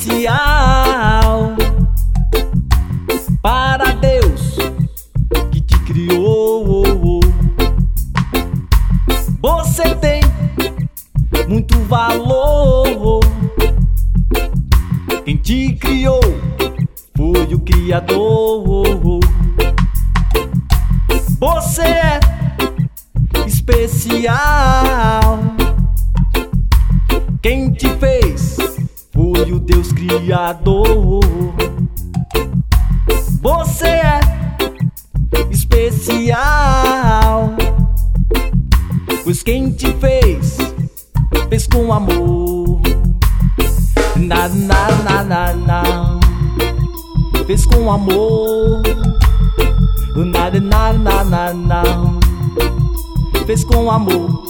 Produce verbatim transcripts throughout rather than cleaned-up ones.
especial para Deus que te criou. Você tem muito valor. Quem te criou foi o Criador. Você é especial. Quem te fez foi o Deus Criador. Você é especial, pois quem te fez, fez com amor. Na, na, na, na, na. Fez com amor. Na, na, na, na, na. Fez com amor.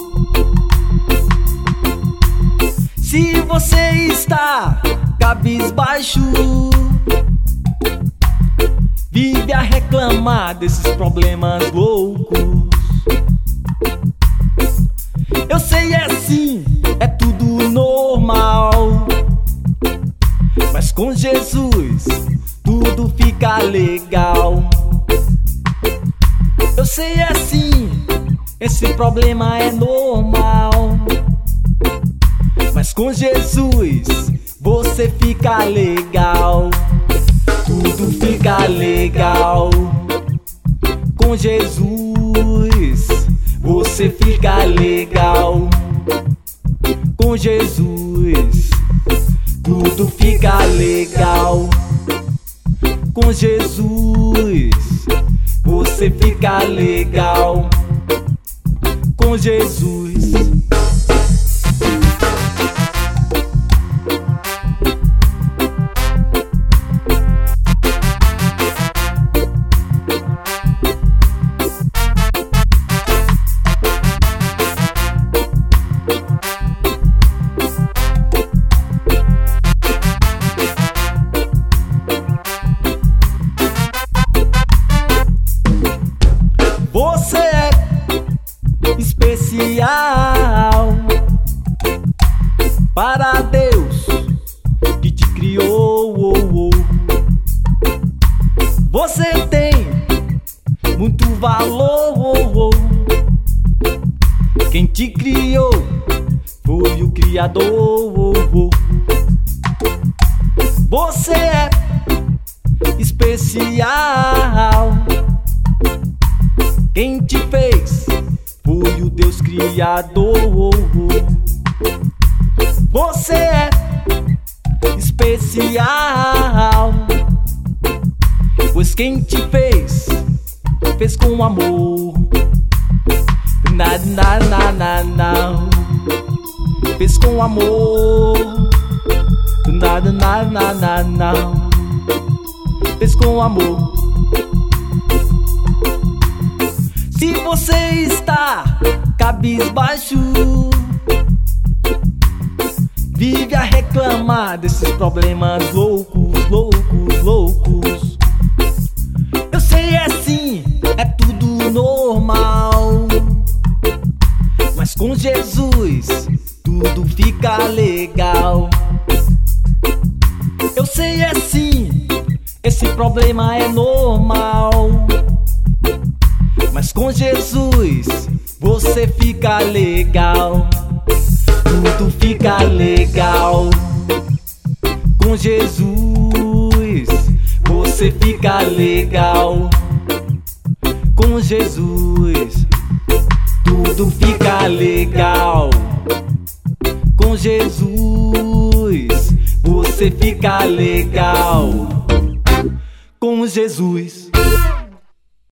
Se você está cabisbaixo, vive a reclamar desses problemas loucos. Eu sei, é sim, é tudo normal, mas com Jesus tudo fica legal. Eu sei, é sim, esse problema é normal, mas com Jesus você fica legal. Tudo fica legal. Com Jesus você fica legal. Com Jesus tudo fica legal. Com Jesus você fica legal. Com Jesus. Você é especial para Deus que te criou. Você tem muito valor. Quem te criou foi o Criador. Você é especial. Quem te fez foi o Deus Criador. Você é especial, pois quem te fez, fez com amor. Na, na, na, na, na. Fez com amor. Na, na, na, na, na. Fez com amor. Se você está cabisbaixo, vive a reclamar desses problemas loucos, loucos, loucos. Eu sei, é sim, é tudo normal, mas com Jesus tudo fica legal. Eu sei, é sim, esse problema é normal, mas com Jesus você fica legal. Tudo fica legal. Com Jesus você fica legal. Com Jesus tudo fica legal. Com Jesus você fica legal. Com Jesus